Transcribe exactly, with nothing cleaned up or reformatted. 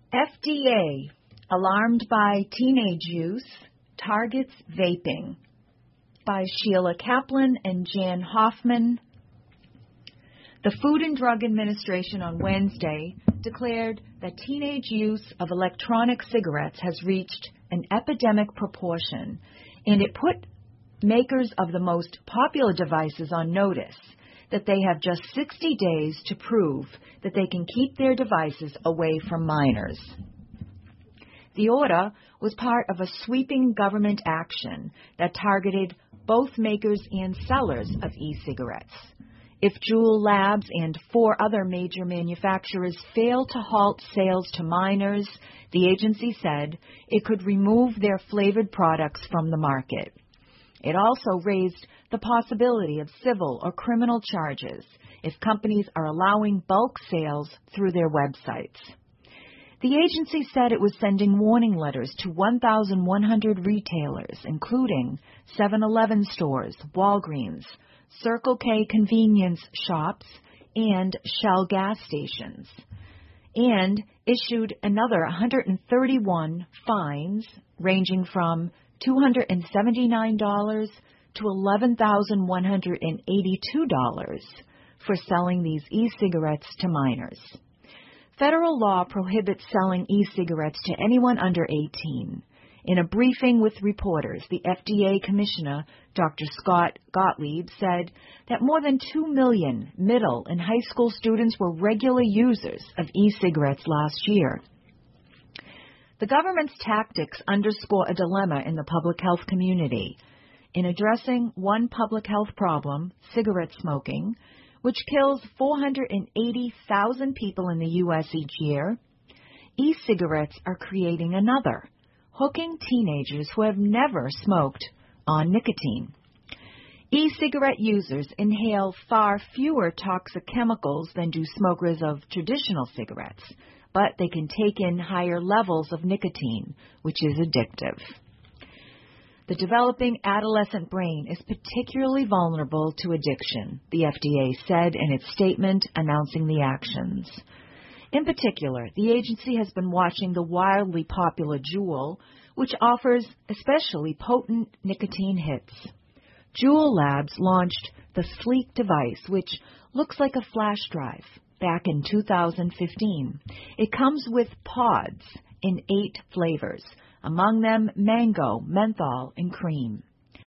F D A, alarmed by teenage use, targets vaping, by Sheila Kaplan and Jan Hoffman. The Food and Drug Administration on Wednesday declared that teenage use of electronic cigarettes has reached an epidemic proportion, and it put makers of the most popular devices on notice that they have just sixty days to prove that they can keep their devices away from minors. The order was part of a sweeping government action that targeted both makers and sellers of e-cigarettes. If Juul Labs and four other major manufacturers fail to halt sales to minors, the agency said it could remove their flavored products from the market. It also raised the possibility of civil or criminal charges if companies are allowing bulk sales through their websites. The agency said it was sending warning letters to one thousand one hundred retailers, including seven eleven stores, Walgreens, Circle K convenience shops, and Shell gas stations, and issued another one hundred thirty-one fines ranging from two hundred seventy-nine dollars to eleven thousand one hundred eighty-two dollars for selling these e-cigarettes to minors. Federal law prohibits selling e-cigarettes to anyone under eighteen. In a briefing with reporters, the F D A Commissioner, Doctor Scott Gottlieb, said that more than two million middle and high school students were regular users of e-cigarettes last year. The government's tactics underscore a dilemma in the public health community. In addressing one public health problem, cigarette smoking, which kills four hundred eighty thousand people in the U S each year, e-cigarettes are creating another, hooking teenagers who have never smoked on nicotine. E-cigarette users inhale far fewer toxic chemicals than do smokers of traditional cigarettes, but they can take in higher levels of nicotine, which is addictive. The developing adolescent brain is particularly vulnerable to addiction, the F D A said in its statement announcing the actions. In particular, the agency has been watching the wildly popular Juul, which offers especially potent nicotine hits. Juul Labs launched the sleek device, which looks like a flash drive, back in two thousand fifteen. It comes with pods in eight flavors, among them mango, menthol, and cream.